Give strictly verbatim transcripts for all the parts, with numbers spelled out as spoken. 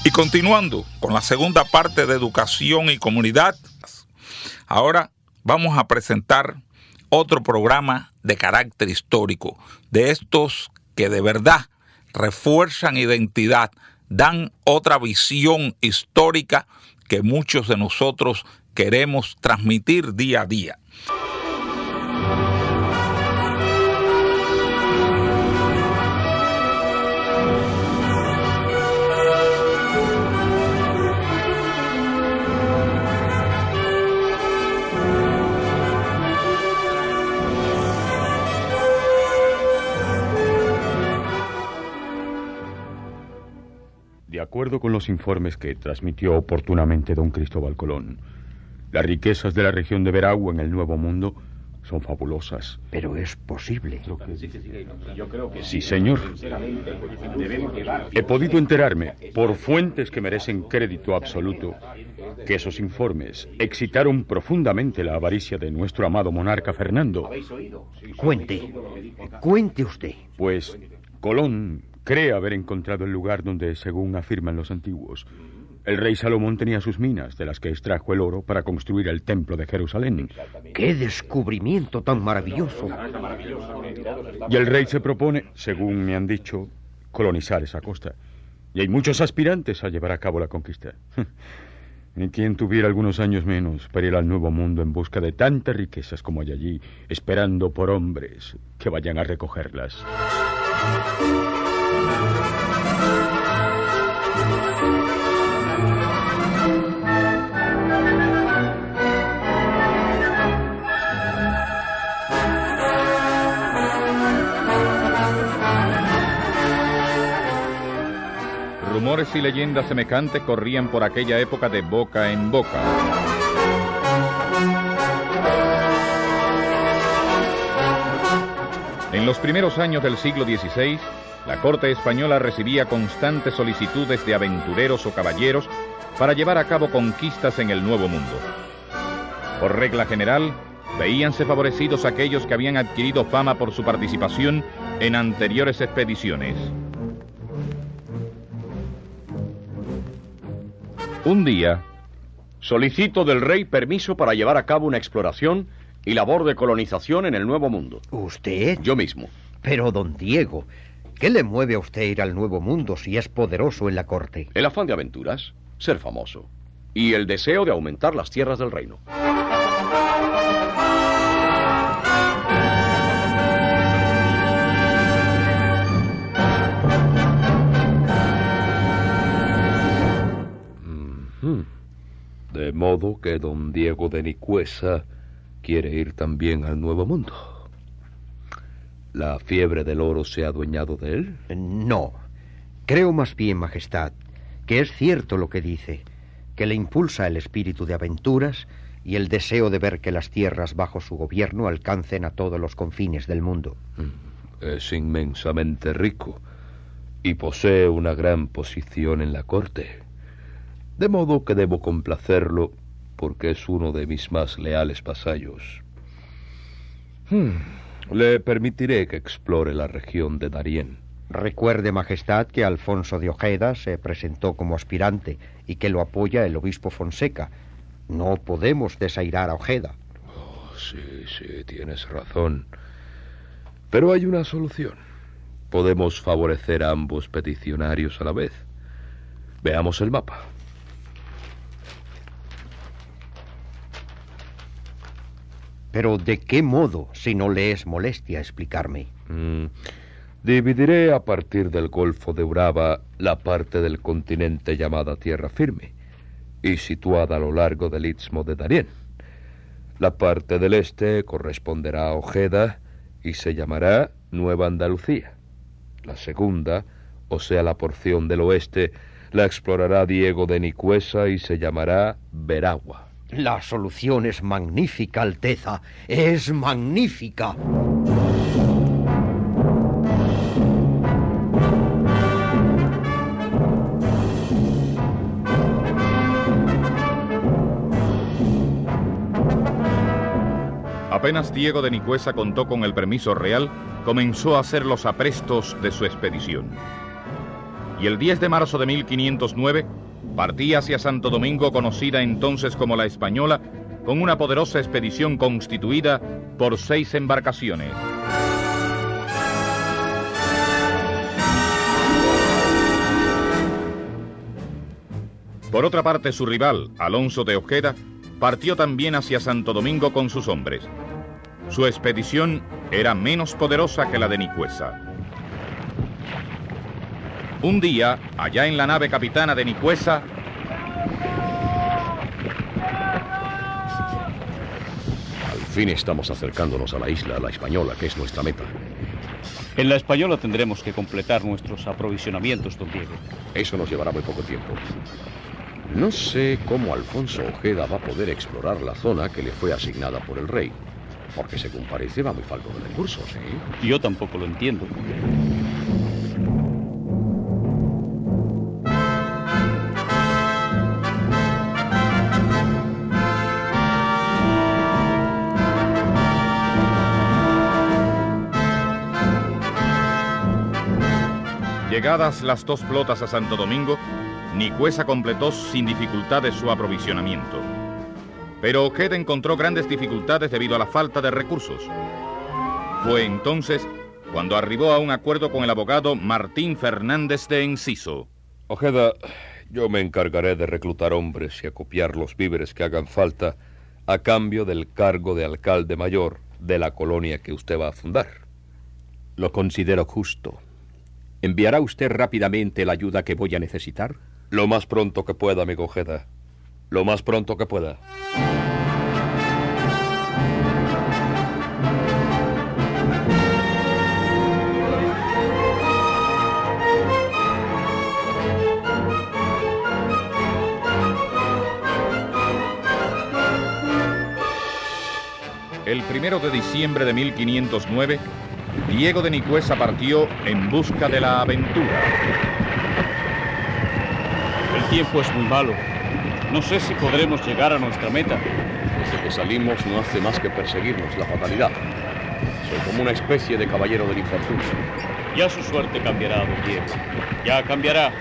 Y continuando con la segunda parte de Educación y Comunidad, ahora vamos a presentar otro programa de carácter histórico, de estos que de verdad refuerzan identidad, dan otra visión histórica que muchos de nosotros queremos transmitir día a día. De acuerdo con los informes que transmitió oportunamente don Cristóbal Colón, las riquezas de la región de Veragua en el Nuevo Mundo son fabulosas. Pero es posible. Sí, señor. He podido enterarme, por fuentes que merecen crédito absoluto, que esos informes excitaron profundamente la avaricia de nuestro amado monarca Fernando. Cuente, cuente usted. Pues Colón cree haber encontrado el lugar donde, según afirman los antiguos, el rey Salomón tenía sus minas, de las que extrajo el oro para construir el templo de Jerusalén. ¡Qué descubrimiento tan maravilloso! Y el rey se propone, según me han dicho, colonizar esa costa. Y hay muchos aspirantes a llevar a cabo la conquista. Y quien tuviera algunos años menos para ir al Nuevo Mundo en busca de tantas riquezas como hay allí, esperando por hombres que vayan a recogerlas. Rumores y leyendas semejantes corrían por aquella época de boca en boca. En los primeros años del siglo dieciséis, la corte española recibía constantes solicitudes de aventureros o caballeros para llevar a cabo conquistas en el Nuevo Mundo. Por regla general, veíanse favorecidos aquellos que habían adquirido fama por su participación en anteriores expediciones. Un día, solicito del rey permiso para llevar a cabo una exploración y labor de colonización en el Nuevo Mundo. ¿Usted? Yo mismo. Pero, don Diego, ¿qué le mueve a usted ir al Nuevo Mundo si es poderoso en la corte? El afán de aventuras, ser famoso, y el deseo de aumentar las tierras del reino. De modo que don Diego de Nicuesa quiere ir también al Nuevo Mundo. ¿La fiebre del oro se ha adueñado de él? No. Creo más bien, Majestad, que es cierto lo que dice, que le impulsa el espíritu de aventuras y el deseo de ver que las tierras bajo su gobierno alcancen a todos los confines del mundo. Es inmensamente rico y posee una gran posición en la corte. De modo que debo complacerlo, porque es uno de mis más leales vasallos. Hmm. Le permitiré que explore la región de Darién. Recuerde, Majestad, que Alfonso de Ojeda se presentó como aspirante y que lo apoya el obispo Fonseca. No podemos desairar a Ojeda. Oh, sí, sí, tienes razón. Pero hay una solución. Podemos favorecer a ambos peticionarios a la vez. Veamos el mapa. Pero ¿de qué modo, si no le es molestia explicarme? Mm, dividiré a partir del Golfo de Uraba la parte del continente llamada Tierra Firme y situada a lo largo del Istmo de Darién. La parte del este corresponderá a Ojeda y se llamará Nueva Andalucía. La segunda, o sea la porción del oeste, la explorará Diego de Nicuesa y se llamará Veragua. La solución es magnífica, Alteza. Es magnífica. Apenas Diego de Nicuesa contó con el permiso real, comenzó a hacer los aprestos de su expedición. y el diez de marzo de mil quinientos nueve partía hacia Santo Domingo, conocida entonces como La Española, con una poderosa expedición constituida por seis embarcaciones. Por otra parte, su rival, Alonso de Ojeda, partió también hacia Santo Domingo con sus hombres. Su expedición era menos poderosa que la de Nicuesa. Un día, allá en la nave capitana de Nicuesa, al fin estamos acercándonos a la isla La Española, que es nuestra meta. En La Española tendremos que completar nuestros aprovisionamientos, don Diego. Eso nos llevará muy poco tiempo. No sé cómo Alfonso Ojeda va a poder explorar la zona que le fue asignada por el rey, porque según parece va muy falto de recursos, ¿eh? Yo tampoco lo entiendo. Llegadas las dos flotas a Santo Domingo, Nicuesa completó sin dificultades su aprovisionamiento. Pero Ojeda encontró grandes dificultades debido a la falta de recursos. Fue entonces cuando arribó a un acuerdo con el abogado Martín Fernández de Enciso. Ojeda, yo me encargaré de reclutar hombres y acopiar los víveres que hagan falta a cambio del cargo de alcalde mayor de la colonia que usted va a fundar. Lo considero justo. ¿Enviará usted rápidamente la ayuda que voy a necesitar? Lo más pronto que pueda, amigo Ojeda. Lo más pronto que pueda. El primero de diciembre de mil quinientos nueve, Diego de Nicuesa partió en busca de la aventura. El tiempo es muy malo. No sé si podremos llegar a nuestra meta. Desde que salimos no hace más que perseguirnos la fatalidad. Soy como una especie de caballero del infortunio. Ya su suerte cambiará, don Diego. Ya cambiará.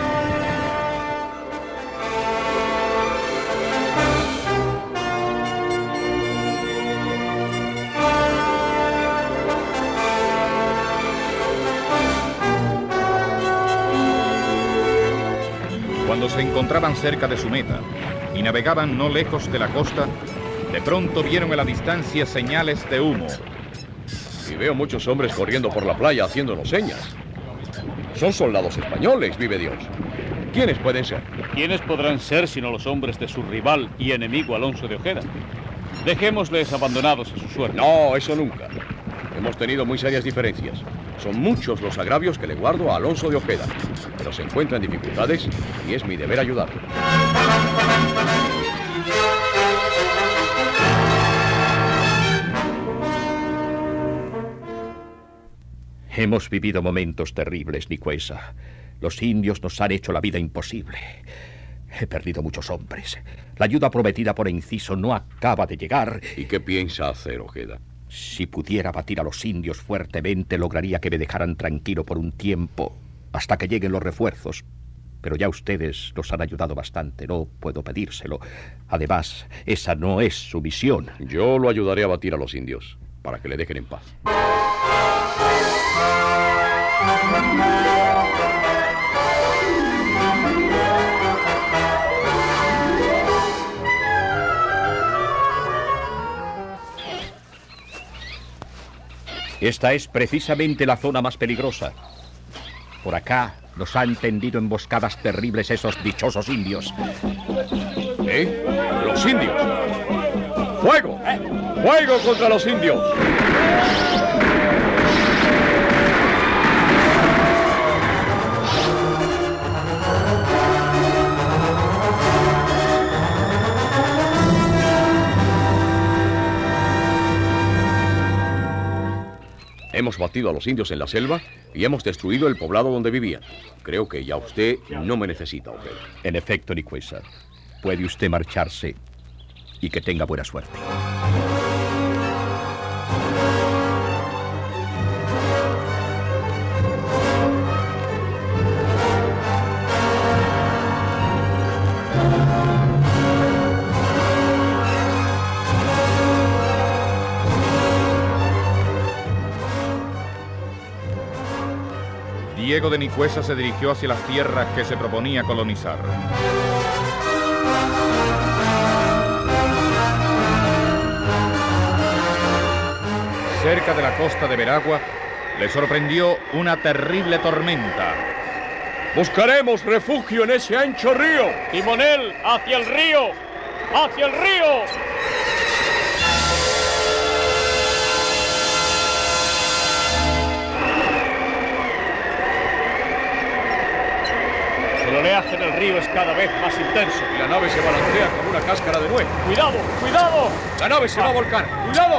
Cuando se encontraban cerca de su meta y navegaban no lejos de la costa, de pronto vieron a la distancia señales de humo. Y veo muchos hombres corriendo por la playa haciéndonos señas. Son soldados españoles, vive Dios. ¿Quiénes pueden ser? ¿Quiénes podrán ser sino los hombres de su rival y enemigo Alonso de Ojeda? Dejémosles abandonados a su suerte. No, eso nunca. Hemos tenido muy serias diferencias. Son muchos los agravios que le guardo a Alonso de Ojeda, pero se encuentra en dificultades y es mi deber ayudarlo. Hemos vivido momentos terribles, Nicuesa. Los indios nos han hecho la vida imposible. He perdido muchos hombres. La ayuda prometida por Enciso no acaba de llegar. ¿Y qué piensa hacer, Ojeda? Si pudiera batir a los indios fuertemente, lograría que me dejaran tranquilo por un tiempo, hasta que lleguen los refuerzos. Pero ya ustedes nos han ayudado bastante, no puedo pedírselo. Además, esa no es su misión. Yo lo ayudaré a batir a los indios, para que le dejen en paz. Esta es precisamente la zona más peligrosa. Por acá nos han tendido emboscadas terribles esos dichosos indios. ¿Eh? ¡Los indios! ¡Fuego! ¡Fuego contra los indios! Hemos batido a los indios en la selva y hemos destruido el poblado donde vivían. Creo que ya usted no me necesita, Ojeda. En efecto, Nicuesa, puede usted marcharse y que tenga buena suerte. Diego de Nicuesa se dirigió hacia las tierras que se proponía colonizar. Cerca de la costa de Veragua le sorprendió una terrible tormenta. Buscaremos refugio en ese ancho río. ¡Timonel, hacia el río! ¡Hacia el río! El oleaje en el río es cada vez más intenso. Y la nave se balancea como una cáscara de nuez. ¡Cuidado! ¡Cuidado! ¡La nave se va a volcar! ¡Cuidado!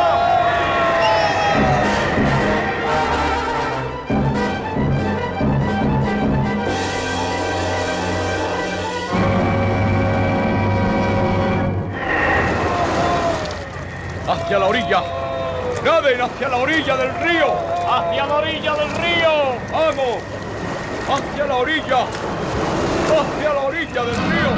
¡Hacia la orilla! ¡Naden hacia la orilla del río! ¡Hacia la orilla del río! ¡Vamos! ¡Hacia la orilla! ¡Hacia la orilla del río!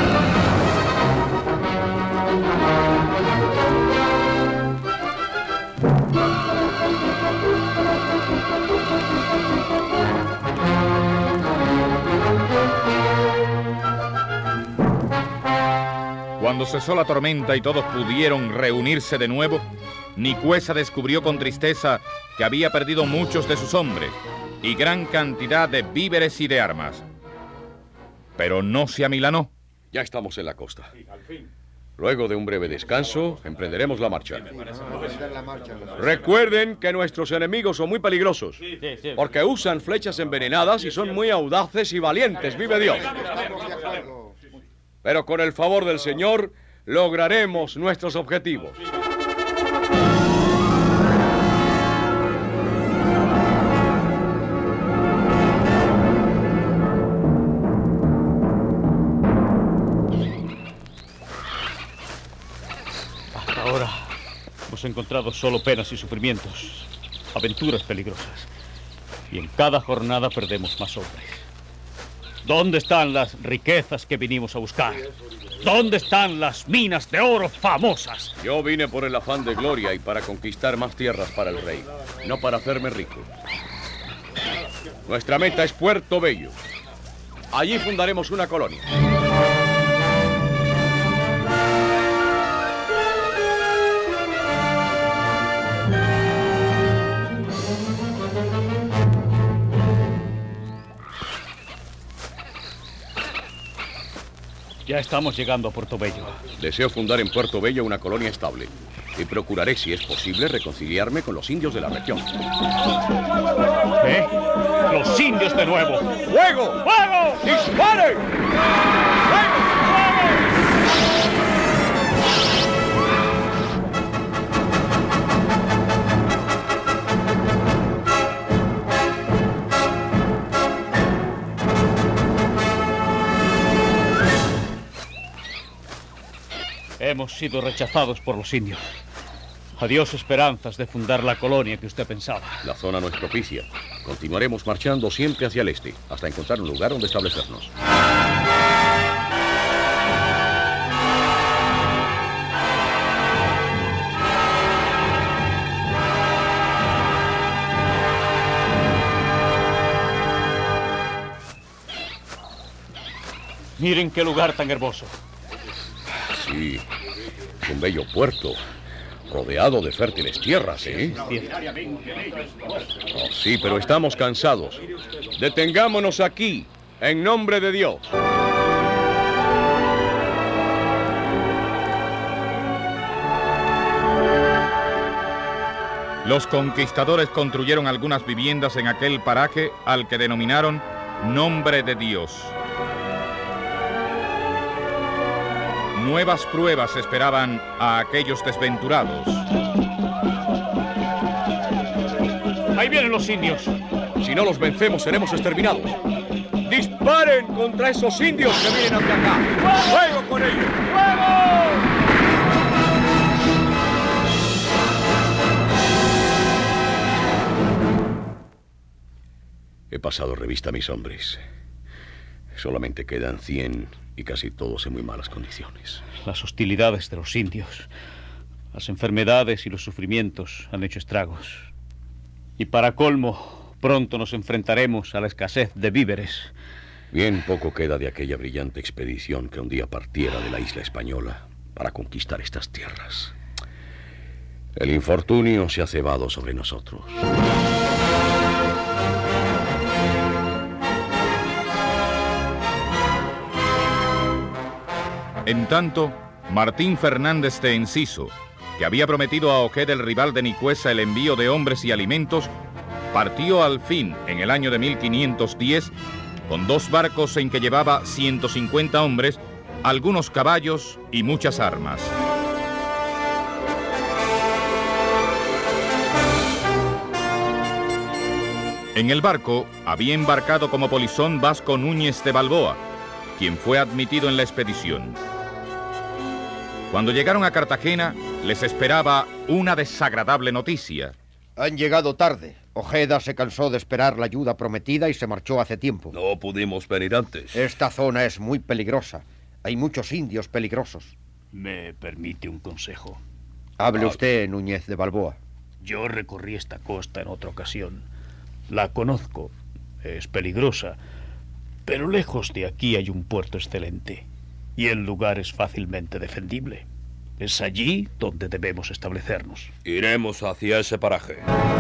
Cuando cesó la tormenta y todos pudieron reunirse de nuevo, Nicuesa descubrió con tristeza que había perdido muchos de sus hombres y gran cantidad de víveres y de armas. Pero no se amilanó. Ya estamos en la costa. Luego de un breve descanso, emprenderemos la marcha. Recuerden que nuestros enemigos son muy peligrosos, porque usan flechas envenenadas y son muy audaces y valientes, vive Dios. Pero con el favor del Señor, lograremos nuestros objetivos. Hasta ahora hemos encontrado solo penas y sufrimientos, aventuras peligrosas. Y en cada jornada perdemos más hombres. ¿Dónde están las riquezas que vinimos a buscar? ¿Dónde están las minas de oro famosas? Yo vine por el afán de gloria y para conquistar más tierras para el rey, no para hacerme rico. Nuestra meta es Puerto Bello. Allí fundaremos una colonia. Ya estamos llegando a Puerto Bello. Deseo fundar en Puerto Bello una colonia estable y procuraré, si es posible, reconciliarme con los indios de la región. ¿Eh? ¡Los indios de nuevo! ¡Fuego! ¡Fuego! ¡Disparen! Hemos sido rechazados por los indios. Adiós esperanzas de fundar la colonia que usted pensaba. La zona no es propicia. Continuaremos marchando siempre hacia el este, hasta encontrar un lugar donde establecernos. Miren qué lugar tan hermoso. Sí, es un bello puerto, rodeado de fértiles tierras, ¿eh? Oh, sí, pero estamos cansados. Detengámonos aquí, en nombre de Dios. Los conquistadores construyeron algunas viviendas en aquel paraje al que denominaron Nombre de Dios. Nuevas pruebas esperaban a aquellos desventurados. Ahí vienen los indios. Si no los vencemos, seremos exterminados. ¡Disparen contra esos indios que vienen hacia acá! ¡Fuego con ellos! He pasado revista a mis hombres. Solamente quedan cien y casi todos en muy malas condiciones. Las hostilidades de los indios, las enfermedades y los sufrimientos han hecho estragos. Y para colmo, Pronto nos enfrentaremos a la escasez de víveres. Bien poco queda de aquella brillante expedición que un día partiera de la isla española para conquistar estas tierras. El infortunio se ha cebado sobre nosotros. En tanto, Martín Fernández de Enciso, que había prometido a Ojeda, el rival de Nicuesa, el envío de hombres y alimentos, partió al fin en el año de mil quinientos diez con dos barcos en que llevaba ciento cincuenta hombres, algunos caballos y muchas armas. En el barco había embarcado como polizón Vasco Núñez de Balboa, quien fue admitido en la expedición. Cuando llegaron a Cartagena, les esperaba una desagradable noticia. Han llegado tarde. Ojeda se cansó de esperar la ayuda prometida y se marchó hace tiempo. No pudimos venir antes. Esta zona es muy peligrosa. Hay muchos indios peligrosos. ¿Me permite un consejo? Hable usted, Núñez de Balboa. Yo recorrí esta costa en otra ocasión. La conozco. Es peligrosa. Pero lejos de aquí hay un puerto excelente. Y el lugar es fácilmente defendible. Es allí donde debemos establecernos. Iremos hacia ese paraje.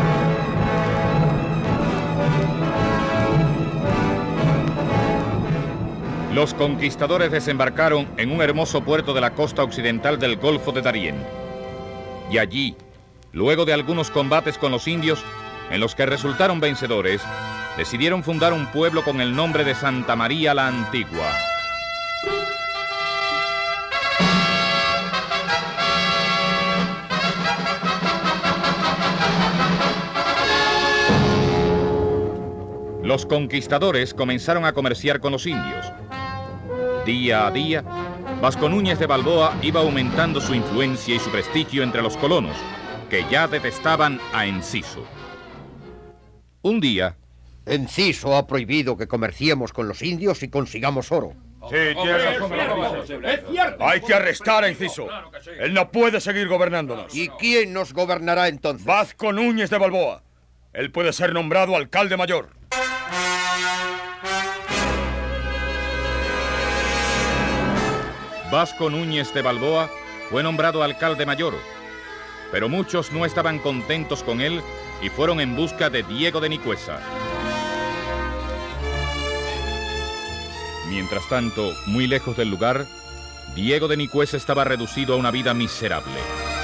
Los conquistadores desembarcaron en un hermoso puerto de la costa occidental del Golfo de Darién. Y allí, luego de algunos combates con los indios, en los que resultaron vencedores, decidieron fundar un pueblo con el nombre de Santa María la Antigua. Los conquistadores comenzaron a comerciar con los indios. Día a día, Vasco Núñez de Balboa iba aumentando su influencia y su prestigio entre los colonos, que ya detestaban a Enciso. Un día... Enciso ha prohibido que comerciemos con los indios y consigamos oro. Sí, tienes razón. Hay que arrestar a Enciso. Él no puede seguir gobernándonos. ¿Y quién nos gobernará entonces? Vasco Núñez de Balboa. Él puede ser nombrado alcalde mayor. Vasco Núñez de Balboa fue nombrado alcalde mayor, pero muchos no estaban contentos con él y fueron en busca de Diego de Nicuesa. Mientras tanto, muy lejos del lugar, Diego de Nicuesa estaba reducido a una vida miserable.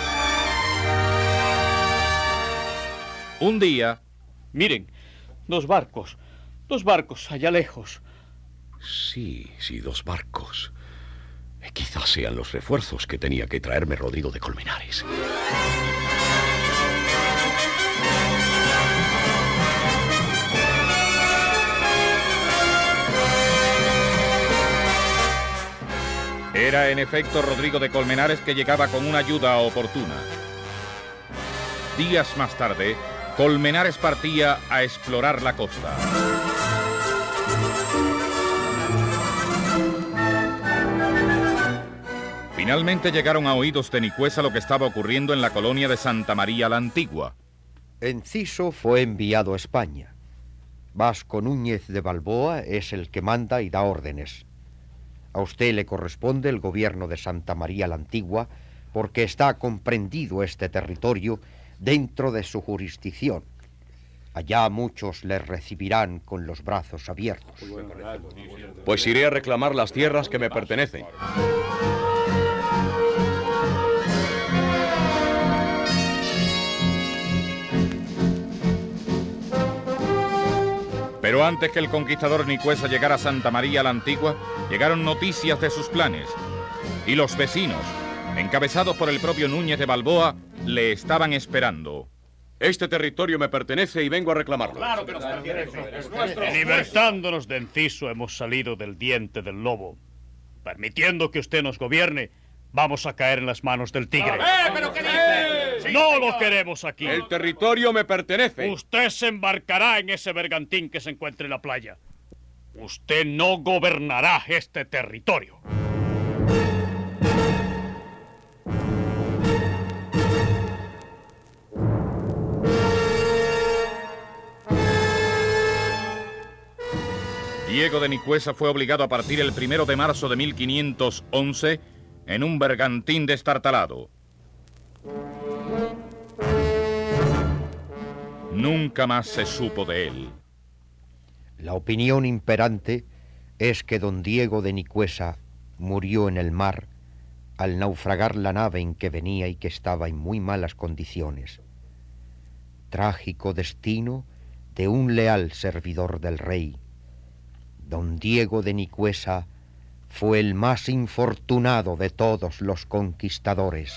Un día... Miren, dos barcos, dos barcos allá lejos. Sí, sí, dos barcos. Quizás sean los refuerzos que tenía que traerme Rodrigo de Colmenares. Era en efecto Rodrigo de Colmenares, que llegaba con una ayuda oportuna. Días más tarde, Colmenares partía a explorar la costa. Finalmente llegaron a oídos de Nicuesa lo que estaba ocurriendo en la colonia de Santa María la Antigua. Enciso fue enviado a España. Vasco Núñez de Balboa es el que manda y da órdenes. A usted le corresponde el gobierno de Santa María la Antigua porque está comprendido este territorio dentro de su jurisdicción. Allá muchos le recibirán con los brazos abiertos. Pues iré a reclamar las tierras que me pertenecen. Pero antes que el conquistador Nicuesa llegara a Santa María la Antigua, llegaron noticias de sus planes. Y los vecinos, encabezados por el propio Núñez de Balboa, le estaban esperando. Este territorio me pertenece y vengo a reclamarlo. Claro que nos pertenece. Libertándonos de Enciso hemos salido del diente del lobo. Permitiendo que usted nos gobierne, vamos a caer en las manos del tigre. ¡Eh, pero qué dice! No lo queremos aquí. El territorio me pertenece. Usted se embarcará en ese bergantín que se encuentra en la playa. Usted no gobernará este territorio. Diego de Nicuesa fue obligado a partir el primero de marzo de mil quinientos once en un bergantín destartalado. Nunca más se supo de él. La opinión imperante es que don Diego de Nicuesa murió en el mar al naufragar la nave en que venía y que estaba en muy malas condiciones. Trágico destino de un leal servidor del rey. Don Diego de Nicuesa fue el más infortunado de todos los conquistadores.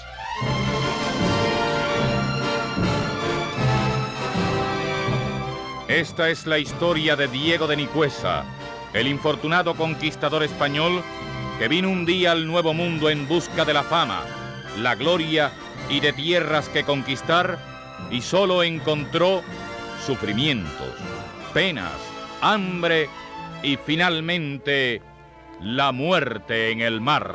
Esta es la historia de Diego de Nicuesa, el infortunado conquistador español que vino un día al Nuevo Mundo en busca de la fama, la gloria y de tierras que conquistar, y solo encontró sufrimientos, penas, hambre y finalmente la muerte en el mar.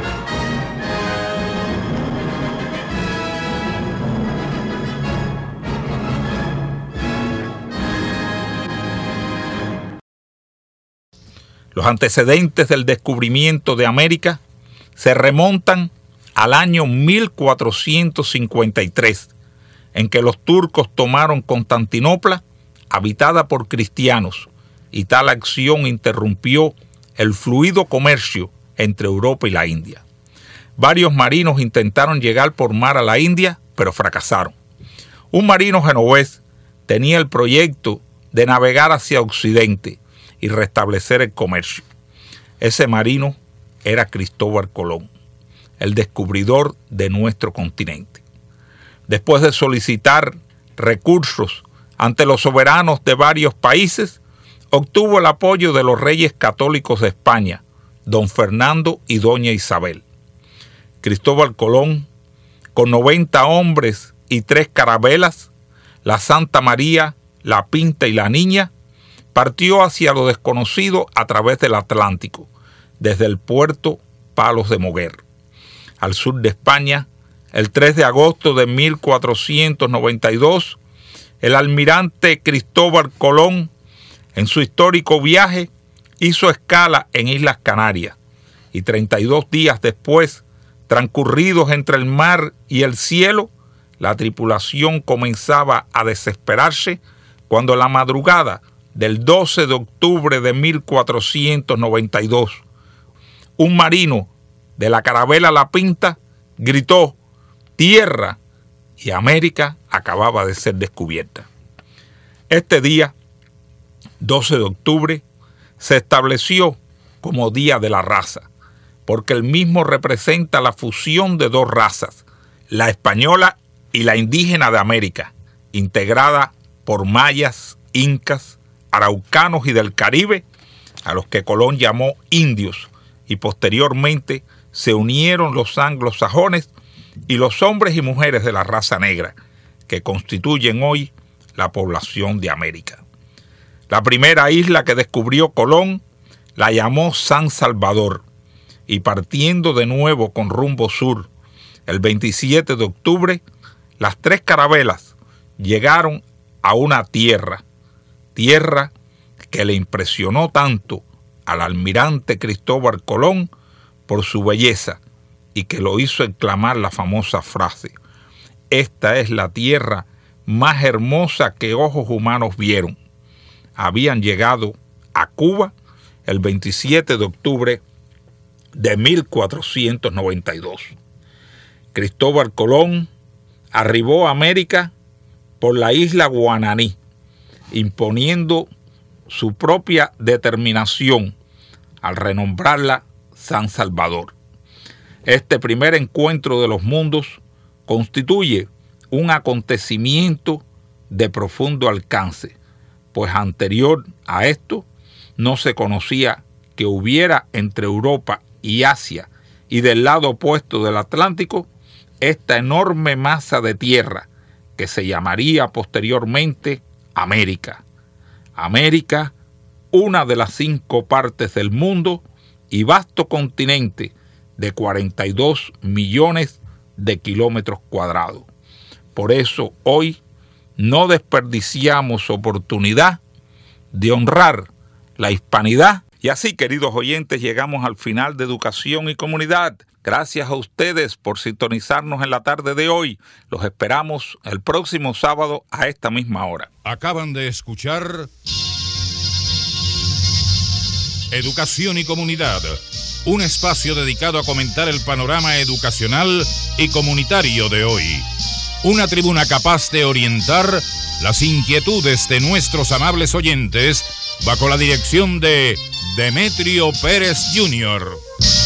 Los antecedentes del descubrimiento de América se remontan al año mil cuatrocientos cincuenta y tres, en que los turcos tomaron Constantinopla, habitada por cristianos, y tal acción interrumpió el fluido comercio entre Europa y la India. Varios marinos intentaron llegar por mar a la India, pero fracasaron. Un marino genovés tenía el proyecto de navegar hacia Occidente y restablecer el comercio. Ese marino era Cristóbal Colón, el descubridor de nuestro continente. Después de solicitar recursos ante los soberanos de varios países, obtuvo el apoyo de los reyes católicos de España, don Fernando y doña Isabel. Cristóbal Colón, con noventa hombres y tres carabelas, la Santa María, la Pinta y la Niña, partió hacia lo desconocido a través del Atlántico, desde el puerto Palos de Moguer. Al sur de España, el tres de agosto de mil cuatrocientos noventa y dos, el almirante Cristóbal Colón, en su histórico viaje, hizo escala en Islas Canarias, y treinta y dos días después, transcurridos entre el mar y el cielo, la tripulación comenzaba a desesperarse cuando la madrugada del doce de octubre de mil cuatrocientos noventa y dos, un marino de la carabela La Pinta gritó «¡Tierra!» y América acababa de ser descubierta. Este día, doce de octubre, se estableció como Día de la Raza, porque el mismo representa la fusión de dos razas, la española y la indígena de América, integrada por mayas, incas, araucanos y del Caribe, a los que Colón llamó indios, y posteriormente se unieron los anglosajones y los hombres y mujeres de la raza negra, que constituyen hoy la población de América. La primera isla que descubrió Colón la llamó San Salvador, y partiendo de nuevo con rumbo sur, el veintisiete de octubre, las tres carabelas llegaron a una tierra, tierra que le impresionó tanto al almirante Cristóbal Colón por su belleza y que lo hizo exclamar la famosa frase: «Esta es la tierra más hermosa que ojos humanos vieron». Habían llegado a Cuba el veintisiete de octubre de mil cuatrocientos noventa y dos. Cristóbal Colón arribó a América por la isla Guananí, imponiendo su propia determinación al renombrarla San Salvador. Este primer encuentro de los mundos constituye un acontecimiento de profundo alcance, pues anterior a esto no se conocía que hubiera entre Europa y Asia y del lado opuesto del Atlántico esta enorme masa de tierra que se llamaría posteriormente América. América, una de las cinco partes del mundo y vasto continente de cuarenta y dos millones de kilómetros cuadrados. Por eso hoy no desperdiciamos oportunidad de honrar la hispanidad. Y así, queridos oyentes, llegamos al final de Educación y Comunidad. Gracias a ustedes por sintonizarnos en la tarde de hoy. Los esperamos el próximo sábado a esta misma hora. Acaban de escuchar Educación y Comunidad, un espacio dedicado a comentar el panorama educacional y comunitario de hoy. Una tribuna capaz de orientar las inquietudes de nuestros amables oyentes bajo la dirección de Demetrio Pérez junior